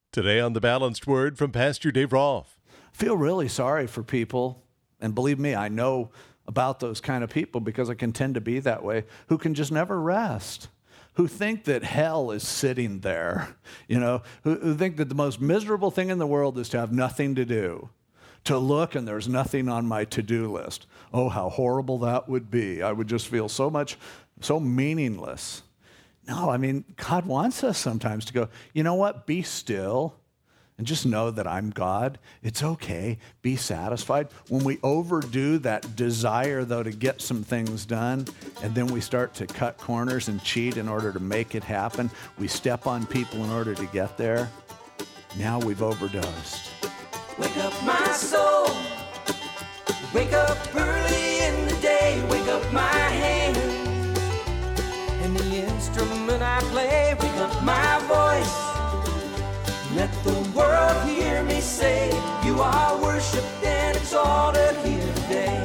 Today on The Balanced Word from Pastor Dave Rolfe. Feel really sorry for people, and believe me, I know about those kind of people because I can tend to be that way, who can just never rest, who think that hell is sitting there, who think that the most miserable thing in the world is to have nothing to do, to look and there's nothing on my to-do list. Oh, how horrible that would be. I would just feel so meaningless. No, God wants us sometimes to go, you know what, be still and just know that I'm God. It's okay, be satisfied. When we overdo that desire, though, to get some things done, and then we start to cut corners and cheat in order to make it happen, we step on people in order to get there, now we've overdosed. Wake up my soul, wake up early in the day, wake up my hands, and the instrument I play, wake up my voice, let the world hear me say, you are worshipped and exalted here today.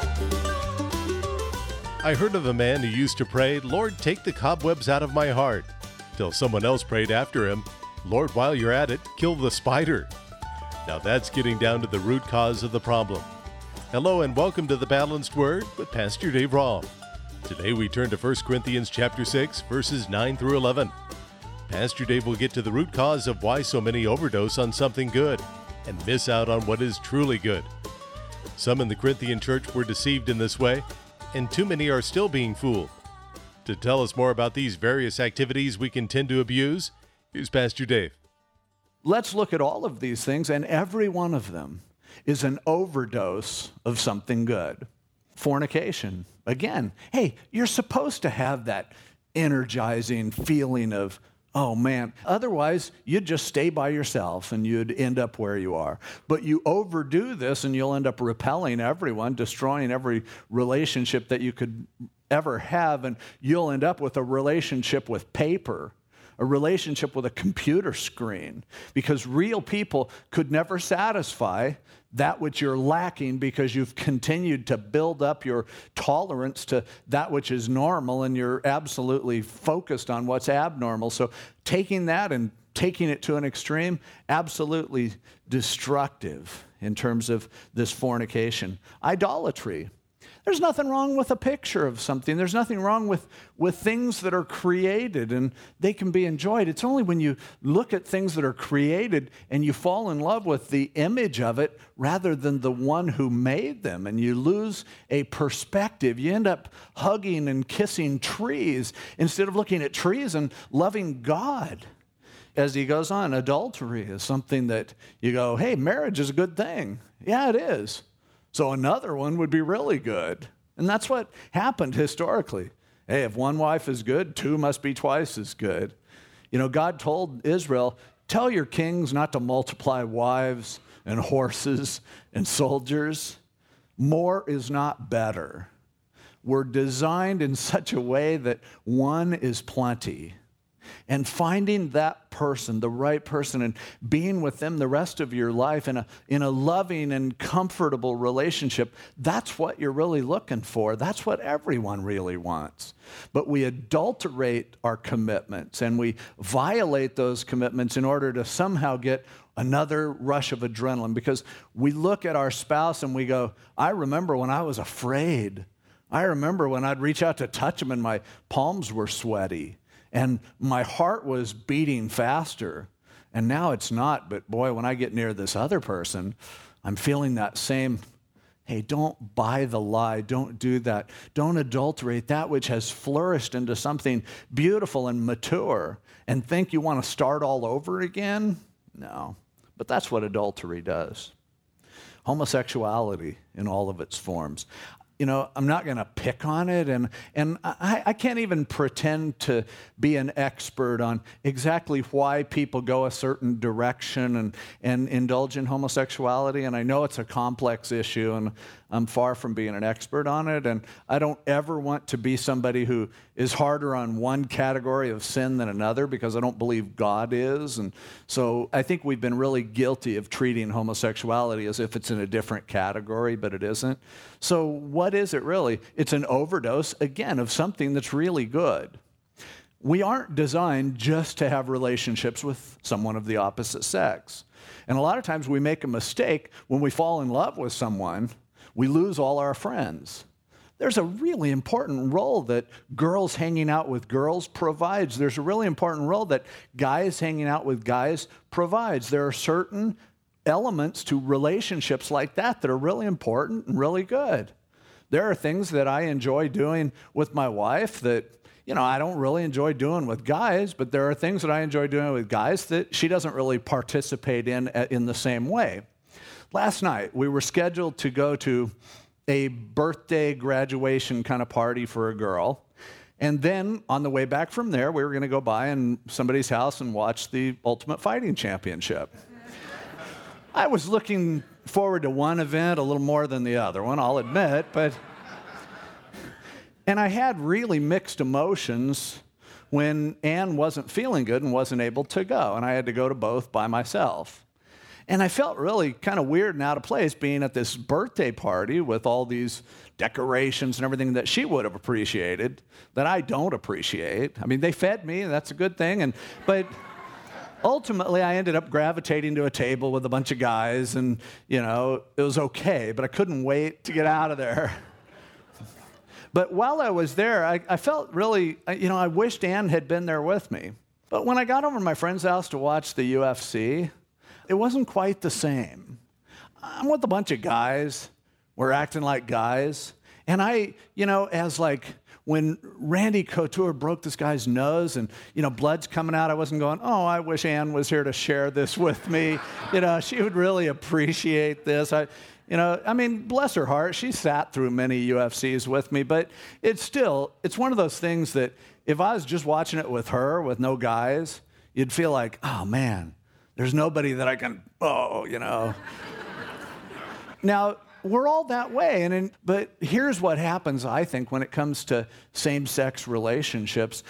I heard of a man who used to pray, Lord, take the cobwebs out of my heart, till someone else prayed after him, Lord, while you're at it, kill the spider. Now that's getting down to the root cause of the problem. Hello and welcome to The Balanced Word with Pastor Dave Rolfe. Today we turn to 1 Corinthians chapter 6, verses 9 through 11. Pastor Dave will get to the root cause of why so many overdose on something good and miss out on what is truly good. Some in the Corinthian church were deceived in this way, and too many are still being fooled. To tell us more about these various activities we can tend to abuse, here's Pastor Dave. Let's look at all of these things, and every one of them is an overdose of something good. Fornication. Again, hey, you're supposed to have that energizing feeling of, oh man, otherwise you'd just stay by yourself and you'd end up where you are. But you overdo this and you'll end up repelling everyone, destroying every relationship that you could ever have, and you'll end up with a relationship with paper, a relationship with a computer screen, because real people could never satisfy that which you're lacking because you've continued to build up your tolerance to that which is normal and you're absolutely focused on what's abnormal. So taking that and taking it to an extreme, absolutely destructive in terms of this fornication. Idolatry. There's nothing wrong with a picture of something. There's nothing wrong with things that are created and they can be enjoyed. It's only when you look at things that are created and you fall in love with the image of it rather than the one who made them, and you lose a perspective. You end up hugging and kissing trees instead of looking at trees and loving God. As he goes on, adultery is something that you go, hey, marriage is a good thing. Yeah, it is. So another one would be really good. And that's what happened historically. Hey, if one wife is good, two must be twice as good. God told Israel, tell your kings not to multiply wives and horses and soldiers. More is not better. We're designed in such a way that one is plenty. And finding that person, the right person, and being with them the rest of your life in a loving and comfortable relationship, that's what you're really looking for. That's what everyone really wants. But we adulterate our commitments, and we violate those commitments in order to somehow get another rush of adrenaline, because we look at our spouse and we go, I remember when I was afraid. I remember when I'd reach out to touch them and my palms were sweaty. And my heart was beating faster. And now it's not. But boy, when I get near this other person, I'm feeling that same, hey, don't buy the lie. Don't do that. Don't adulterate that which has flourished into something beautiful and mature and think you want to start all over again. No. But that's what adultery does. Homosexuality in all of its forms. I'm not going to pick on it, and I can't even pretend to be an expert on exactly why people go a certain direction and indulge in homosexuality, and I know it's a complex issue, and I'm far from being an expert on it, and I don't ever want to be somebody who is harder on one category of sin than another, because I don't believe God is, and so I think we've been really guilty of treating homosexuality as if it's in a different category, but it isn't. So what is it really? It's an overdose, again, of something that's really good. we aren't designed just to have relationships with someone of the opposite sex. And a lot of times we make a mistake when we fall in love with someone, we lose all our friends. There's a really important role that girls hanging out with girls provides. There's a really important role that guys hanging out with guys provides. There are certain elements to relationships like that are really important and really good. There are things that I enjoy doing with my wife that, I don't really enjoy doing with guys, but there are things that I enjoy doing with guys that she doesn't really participate in the same way. Last night, we were scheduled to go to a birthday graduation kind of party for a girl. And then on the way back from there, we were going to go by in somebody's house and watch the Ultimate Fighting Championship. I was looking forward to one event a little more than the other one, I'll admit, and I had really mixed emotions when Ann wasn't feeling good and wasn't able to go, and I had to go to both by myself. And I felt really kind of weird and out of place being at this birthday party with all these decorations and everything that she would have appreciated that I don't appreciate. I mean, they fed me, and that's a good thing, but ultimately, I ended up gravitating to a table with a bunch of guys, and, it was okay, but I couldn't wait to get out of there. But while I was there, I felt really, I wished Ann had been there with me. But when I got over to my friend's house to watch the UFC, it wasn't quite the same. I'm with a bunch of guys. We're acting like guys. And when Randy Couture broke this guy's nose and, blood's coming out, I wasn't going, oh, I wish Ann was here to share this with me. She would really appreciate this. Bless her heart, she sat through many UFCs with me, but it's one of those things that if I was just watching it with her, with no guys, you'd feel like, oh, man, there's nobody that I can, Now, we're all that way, but here's what happens, I think, when it comes to same-sex relationships.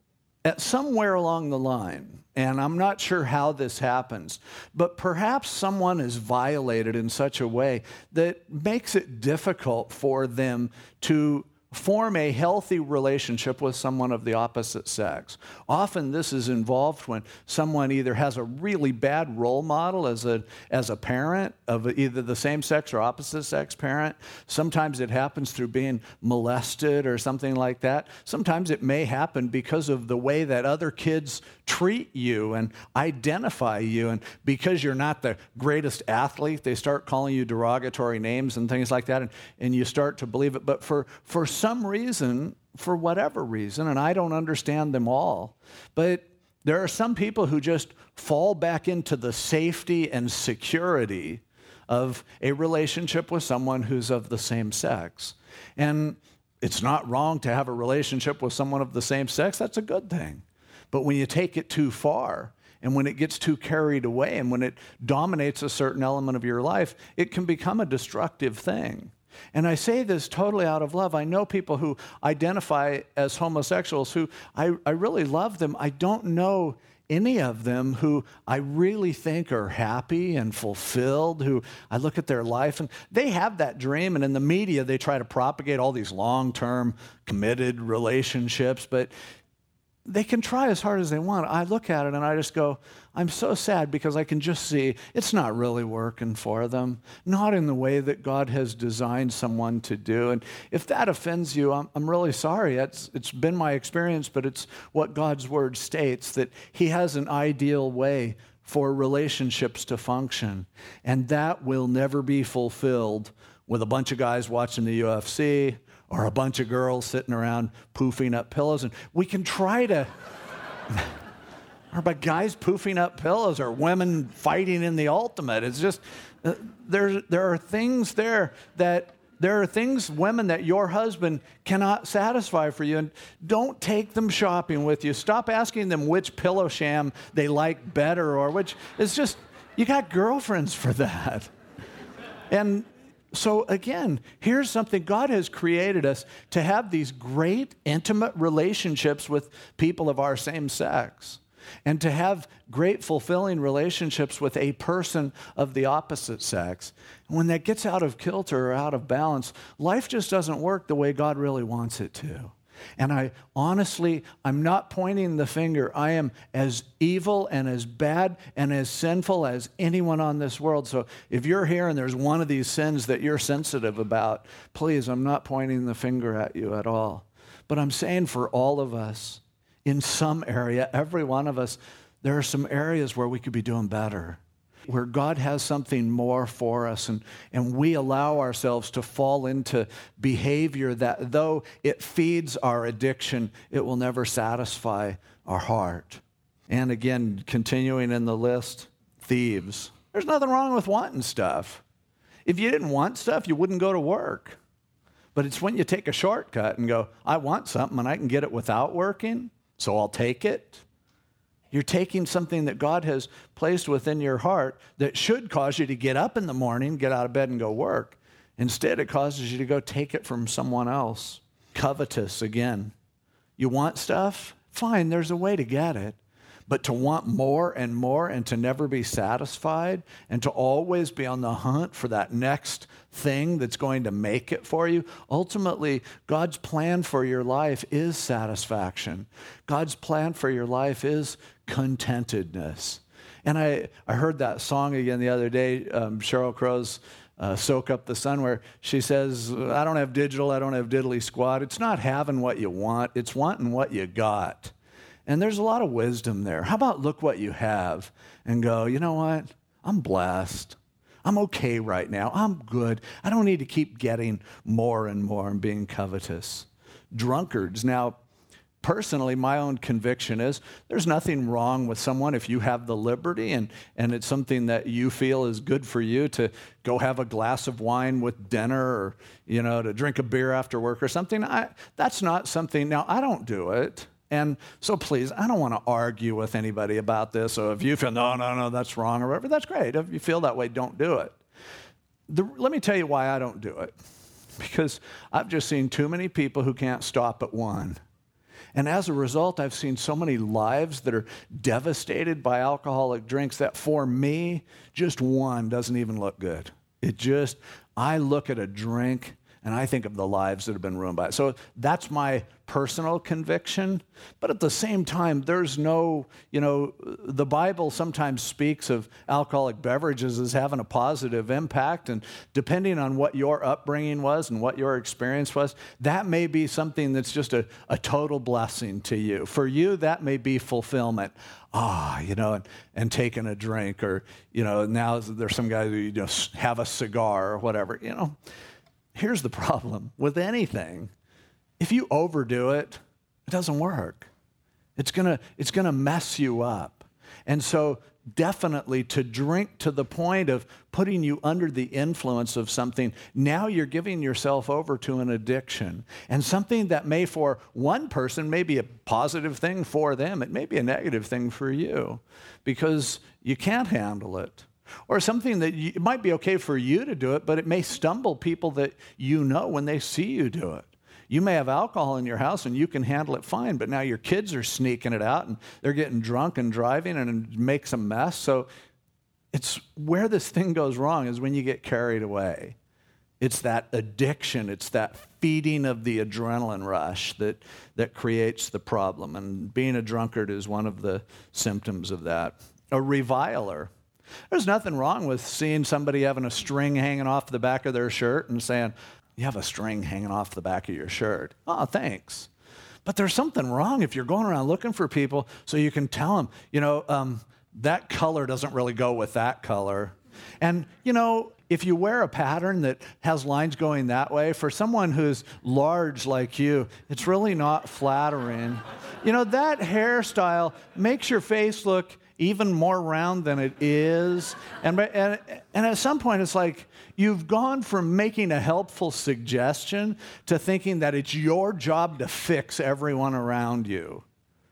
At somewhere along the line, and I'm not sure how this happens, but perhaps someone is violated in such a way that makes it difficult for them to form a healthy relationship with someone of the opposite sex. Often this is involved when someone either has a really bad role model as a parent of either the same sex or opposite sex parent. Sometimes it happens through being molested or something like that. Sometimes it may happen because of the way that other kids treat you and identify you, and because you're not the greatest athlete, they start calling you derogatory names and things like that, and you start to believe it. But for some reason, for whatever reason, and I don't understand them all, but there are some people who just fall back into the safety and security of a relationship with someone who's of the same sex. And it's not wrong to have a relationship with someone of the same sex. That's a good thing. But when you take it too far, and when it gets too carried away, and when it dominates a certain element of your life, it can become a destructive thing. And I say this totally out of love. I know people who identify as homosexuals who I really love them. I don't know any of them who I really think are happy and fulfilled, who I look at their life and they have that dream, and in the media they try to propagate all these long-term committed relationships, but they can try as hard as they want. I look at it and I just go, I'm so sad because I can just see it's not really working for them, not in the way that God has designed someone to do. And if that offends you, I'm really sorry. It's been my experience, but it's what God's word states, that he has an ideal way for relationships to function. And that will never be fulfilled with a bunch of guys watching the UFC or a bunch of girls sitting around poofing up pillows. And we can try to, or about guys poofing up pillows or women fighting in the ultimate. It's just, there are things there are things, women, that your husband cannot satisfy for you. And don't take them shopping with you. Stop asking them which pillow sham they like better or which. It's just, you got girlfriends for that. And so again, here's something. God has created us to have these great, intimate relationships with people of our same sex, and to have great, fulfilling relationships with a person of the opposite sex. And when that gets out of kilter or out of balance, life just doesn't work the way God really wants it to. And I'm not pointing the finger. I am as evil and as bad and as sinful as anyone on this world. So if you're here and there's one of these sins that you're sensitive about, please, I'm not pointing the finger at you at all. But I'm saying for all of us, in some area, every one of us, there are some areas where we could be doing better, where God has something more for us, and we allow ourselves to fall into behavior that, though it feeds our addiction, it will never satisfy our heart. And again, continuing in the list, thieves. There's nothing wrong with wanting stuff. If you didn't want stuff, you wouldn't go to work. But it's when you take a shortcut and go, I want something and I can get it without working, so I'll take it. You're taking something that God has placed within your heart that should cause you to get up in the morning, get out of bed and go work. Instead, it causes you to go take it from someone else. Covetous, again. You want stuff? Fine, there's a way to get it. But to want more and more and to never be satisfied and to always be on the hunt for that next thing that's going to make it for you, ultimately, God's plan for your life is satisfaction. God's plan for your life is contentedness. And I heard that song again the other day, Sheryl Crow's Soak Up the Sun, where she says, I don't have digital, I don't have diddly squat. It's not having what you want, it's wanting what you got. And there's a lot of wisdom there. How about look what you have and go, you know what? I'm blessed. I'm okay right now. I'm good. I don't need to keep getting more and more and being covetous. Drunkards. Now, personally, my own conviction is there's nothing wrong with someone if you have the liberty and it's something that you feel is good for you to go have a glass of wine with dinner or, to drink a beer after work or something. That's not something, now I don't do it. And so please, I don't want to argue with anybody about this. So if you feel, no, that's wrong or whatever, that's great. If you feel that way, don't do it. Let me tell you why I don't do it. Because I've just seen too many people who can't stop at one. And as a result, I've seen so many lives that are devastated by alcoholic drinks that for me, just one doesn't even look good. I look at a drink and I think of the lives that have been ruined by it. So that's my personal conviction. But at the same time, there's no, the Bible sometimes speaks of alcoholic beverages as having a positive impact. And depending on what your upbringing was and what your experience was, that may be something that's just a total blessing to you. For you, that may be fulfillment. And taking a drink or, now there's some guys who just have a cigar or whatever, Here's the problem with anything. If you overdo it, it doesn't work. It's gonna mess you up. And so definitely to drink to the point of putting you under the influence of something, now you're giving yourself over to an addiction. And something that may for one person may be a positive thing for them, it may be a negative thing for you because you can't handle it. Or something that it might be okay for you to do it, but it may stumble people that you know when they see you do it. You may have alcohol in your house and you can handle it fine, but now your kids are sneaking it out and they're getting drunk and driving and it makes a mess. So it's where this thing goes wrong is when you get carried away. It's that addiction, it's that feeding of the adrenaline rush that creates the problem. And being a drunkard is one of the symptoms of that. A reviler. There's nothing wrong with seeing somebody having a string hanging off the back of their shirt and saying, you have a string hanging off the back of your shirt. Oh, thanks. But there's something wrong if you're going around looking for people so you can tell them, that color doesn't really go with that color. And, if you wear a pattern that has lines going that way, for someone who's large like you, it's really not flattering. That hairstyle makes your face look even more round than it is. And at some point, it's like you've gone from making a helpful suggestion to thinking that it's your job to fix everyone around you.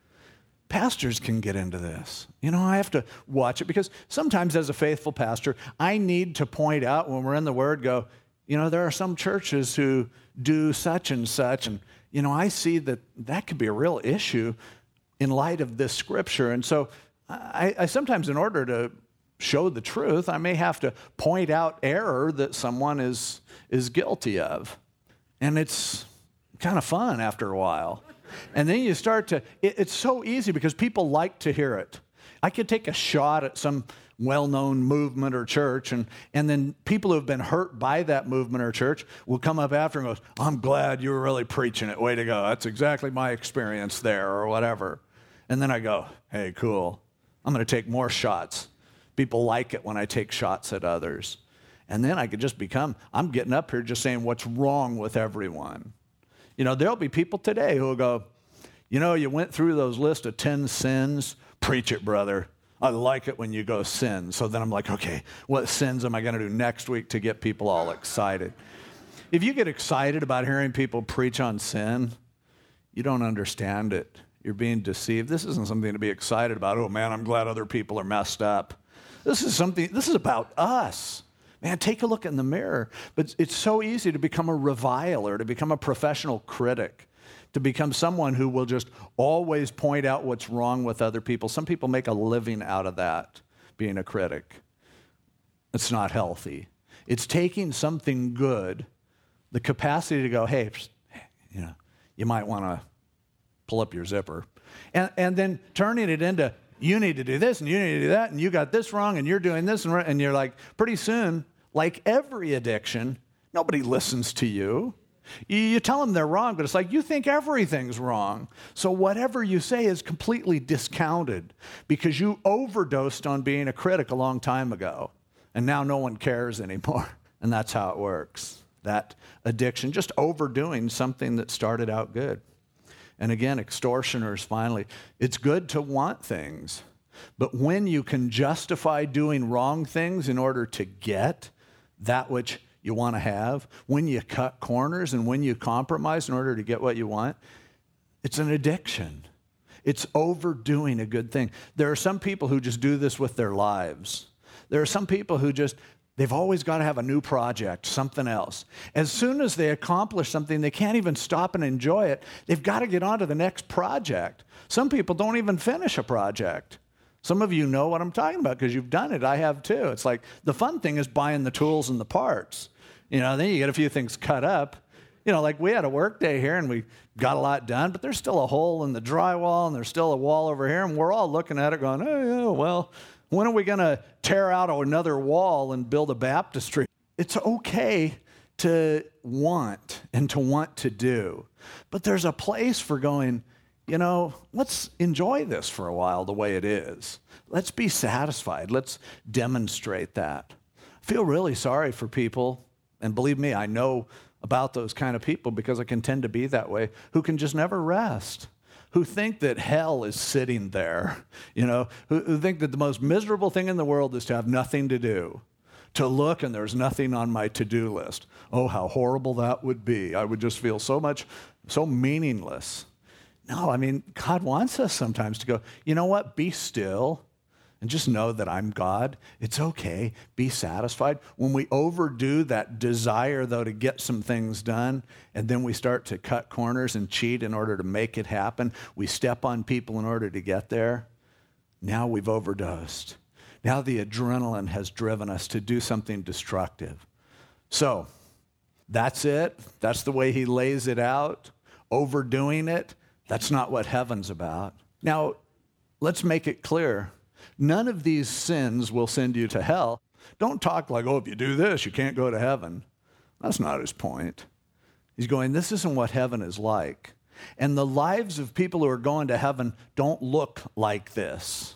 Pastors can get into this. I have to watch it because sometimes as a faithful pastor, I need to point out when we're in the Word, there are some churches who do such and such. And, I see that could be a real issue in light of this scripture. And so I sometimes, in order to show the truth, I may have to point out error that someone is guilty of. And it's kind of fun after a while. And then you start to, it's so easy because people like to hear it. I could take a shot at some well-known movement or church, and then people who have been hurt by that movement or church will come up after and go, I'm glad you were really preaching it. Way to go. That's exactly my experience there, or whatever. And then I go, hey, cool. I'm going to take more shots. People like it when I take shots at others. And then I could just become, I'm getting up here just saying what's wrong with everyone. You know, there'll be people today who will go, you know, you went through those list of 10 sins. Preach it, brother. I like it when you go sin. So then I'm like, okay, what sins am I going to do next week to get people all excited? If you get excited about hearing people preach on sin, you don't understand it. You're being deceived. This isn't something to be excited about. Oh, man, I'm glad other people are messed up. This is about us. Man, take a look in the mirror. But it's so easy to become a reviler, to become a professional critic, to become someone who will just always point out what's wrong with other people. Some people make a living out of that, being a critic. It's not healthy. It's taking something good, the capacity to go, hey, you know, you might want to pull up your zipper, and then turning it into, you need to do this, and you need to do that, and you got this wrong, and you're doing this, and you're like, pretty soon, like every addiction, nobody listens to you. You tell them they're wrong, but it's like you think everything's wrong. So whatever you say is completely discounted because you overdosed on being a critic a long time ago, and now no one cares anymore. And that's how it works. That addiction, just overdoing something that started out good. And again, extortioners, finally, it's good to want things, but when you can justify doing wrong things in order to get that which you want to have, when you cut corners and when you compromise in order to get what you want, it's an addiction. It's overdoing a good thing. There are some people who just do this with their lives. There are some people who they've always got to have a new project, something else. As soon as they accomplish something, they can't even stop and enjoy it. They've got to get on to the next project. Some people don't even finish a project. Some of you know what I'm talking about because you've done it. I have too. It's like the fun thing is buying the tools and the parts. You know, then you get a few things cut up. You know, like we had a work day here and we got a lot done, but there's still a hole in the drywall and there's still a wall over here, and we're all looking at it going, oh, yeah, well, when are we going to tear out another wall and build a baptistry? It's okay to want and to want to do, but there's a place for going, you know, let's enjoy this for a while the way it is. Let's be satisfied. Let's demonstrate that. I feel really sorry for people, and believe me, I know about those kind of people because I can tend to be that way, who can just never rest, who think that hell is sitting there, you know, who think that the most miserable thing in the world is to have nothing to do, to look and there's nothing on my to-do list. Oh, how horrible that would be. I would just feel so meaningless. No, I mean, God wants us sometimes to go, you know what, be still and just know that I'm God. It's okay, be satisfied. When we overdo that desire, though, to get some things done, and then we start to cut corners and cheat in order to make it happen, we step on people in order to get there, now we've overdosed. Now the adrenaline has driven us to do something destructive. So, that's it. That's the way he lays it out. Overdoing it. That's not what heaven's about. Now, let's make it clear. None of these sins will send you to hell. Don't talk like, oh, if you do this, you can't go to heaven. That's not his point. He's going, this isn't what heaven is like. And the lives of people who are going to heaven don't look like this.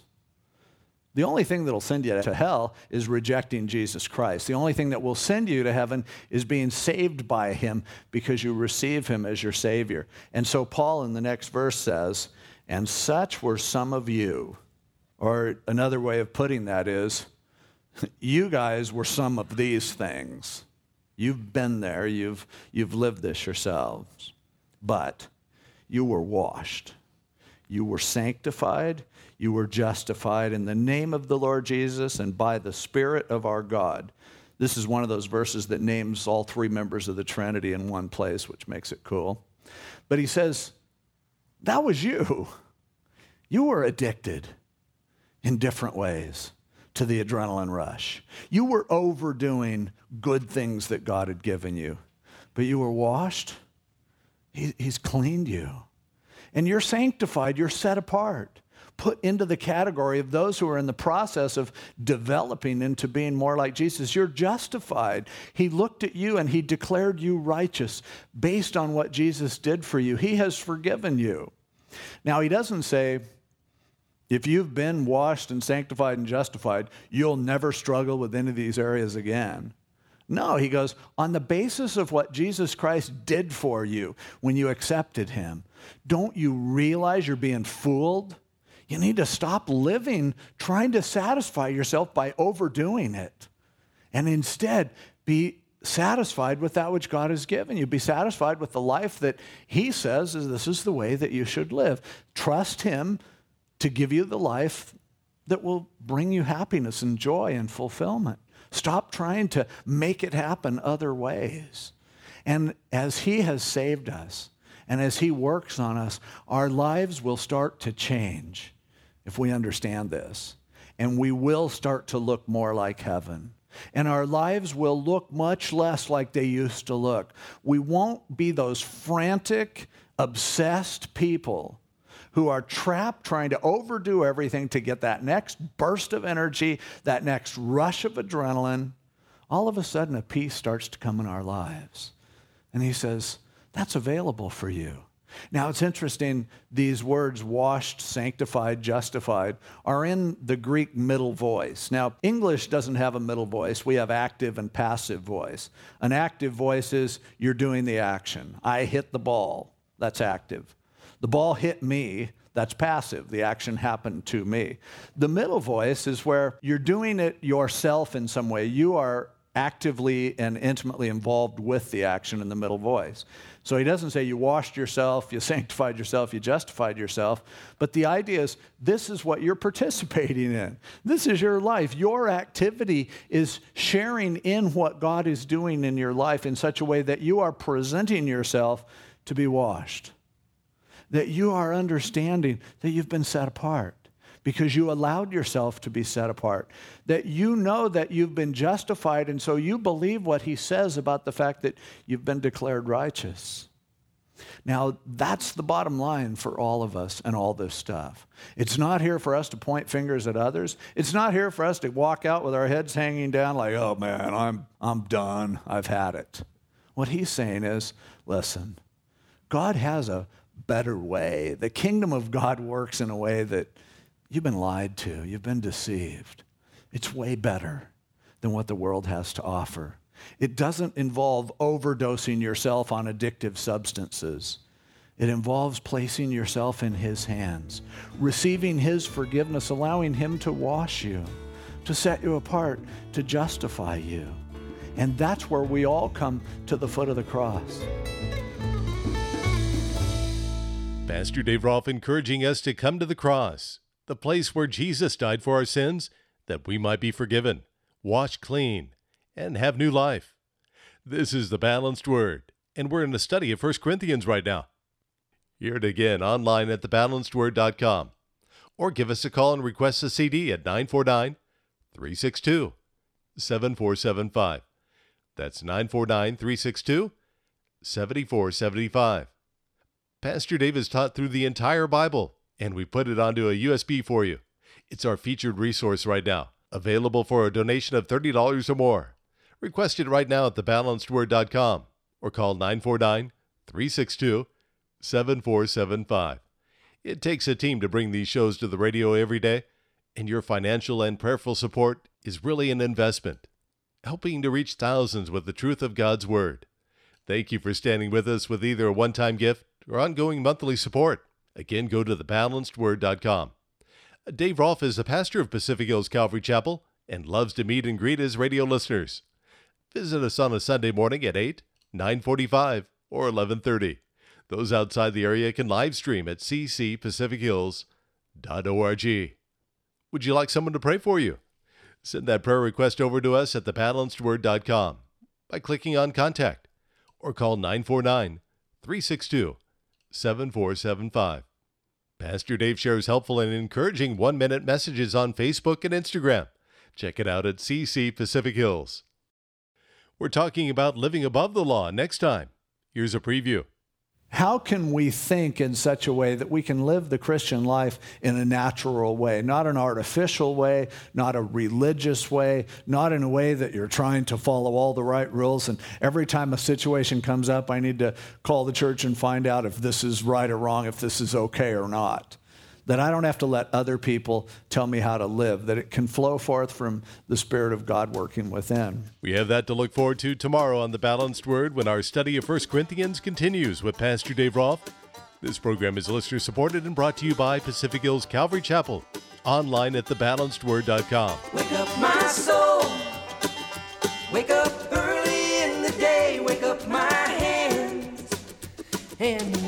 The only thing that'll send you to hell is rejecting Jesus Christ. The only thing that will send you to heaven is being saved by him because you receive him as your Savior. And so Paul in the next verse says, and such were some of you. Or another way of putting that is, you guys were some of these things. You've been there. You've lived this yourselves. But you were washed. You were sanctified. You were justified in the name of the Lord Jesus and by the Spirit of our God. This is one of those verses that names all three members of the Trinity in one place, which makes it cool. But he says, that was you. You were addicted in different ways to the adrenaline rush. You were overdoing good things that God had given you, but you were washed, He's cleaned you. And you're sanctified, you're set apart, put into the category of those who are in the process of developing into being more like Jesus. You're justified. He looked at you and he declared you righteous based on what Jesus did for you. He has forgiven you. Now, he doesn't say, if you've been washed and sanctified and justified, you'll never struggle with any of these areas again. No, he goes, on the basis of what Jesus Christ did for you when you accepted him, don't you realize you're being fooled? You need to stop living trying to satisfy yourself by overdoing it, and instead be satisfied with that which God has given you. Be satisfied with the life that he says is this is the way that you should live. Trust him to give you the life that will bring you happiness and joy and fulfillment. Stop trying to make it happen other ways. And as he has saved us, and as he works on us, our lives will start to change if we understand this. And we will start to look more like heaven. And our lives will look much less like they used to look. We won't be those frantic, obsessed people who are trapped trying to overdo everything to get that next burst of energy, that next rush of adrenaline. All of a sudden, a peace starts to come in our lives. And he says, that's available for you. Now, it's interesting, these words, washed, sanctified, justified, are in the Greek middle voice. Now, English doesn't have a middle voice. We have active and passive voice. An active voice is you're doing the action. I hit the ball. That's active. The ball hit me. That's passive. The action happened to me. The middle voice is where you're doing it yourself in some way. You are actively and intimately involved with the action in the middle voice. So he doesn't say you washed yourself, you sanctified yourself, you justified yourself. But the idea is this is what you're participating in. This is your life. Your activity is sharing in what God is doing in your life in such a way that you are presenting yourself to be washed. That you are understanding that you've been set apart because you allowed yourself to be set apart. That you know that you've been justified, and so you believe what he says about the fact that you've been declared righteous. Now, that's the bottom line for all of us and all this stuff. It's not here for us to point fingers at others. It's not here for us to walk out with our heads hanging down like, oh man, I'm done. I've had it. What he's saying is, listen, God has a better way. The kingdom of God works in a way that you've been lied to. You've been deceived. It's way better than what the world has to offer. It doesn't involve overdosing yourself on addictive substances. It involves placing yourself in his hands, receiving his forgiveness, allowing him to wash you, to set you apart, to justify you. And that's where we all come to the foot of the cross. Pastor Dave Rolfe encouraging us to come to the cross, the place where Jesus died for our sins, that we might be forgiven, washed clean, and have new life. This is the Balanced Word, and we're in a study of 1 Corinthians right now. Hear it again online at thebalancedword.com, or give us a call and request a CD at 949-362-7475. That's 949-362-7475. Pastor Dave has taught through the entire Bible, and we put it onto a USB for you. It's our featured resource right now, available for a donation of $30 or more. Request it right now at thebalancedword.com or call 949-362-7475. It takes a team to bring these shows to the radio every day, and your financial and prayerful support is really an investment, helping to reach thousands with the truth of God's Word. Thank you for standing with us with either a one-time gift or ongoing monthly support. Again, go to thebalancedword.com. Dave Rolfe is the pastor of Pacific Hills Calvary Chapel and loves to meet and greet his radio listeners. Visit us on a Sunday morning at 8, 9:45, or 11:30. Those outside the area can live stream at ccpacifichills.org. Would you like someone to pray for you? Send that prayer request over to us at thebalancedword.com by clicking on Contact, or call 949-362-7475. Pastor Dave shares helpful and encouraging one-minute messages on Facebook and Instagram. Check it out at CC Pacific Hills. We're talking about living above the law next time. Here's a preview. How can we think in such a way that we can live the Christian life in a natural way, not an artificial way, not a religious way, not in a way that you're trying to follow all the right rules, and every time a situation comes up, I need to call the church and find out if this is right or wrong, if this is okay or not. That I don't have to let other people tell me how to live, that it can flow forth from the Spirit of God working within. We have that to look forward to tomorrow on The Balanced Word when our study of 1 Corinthians continues with Pastor Dave Roth. This program is listener-supported and brought to you by Pacific Hills Calvary Chapel, online at thebalancedword.com. Wake up my soul, wake up early in the day, wake up my hands and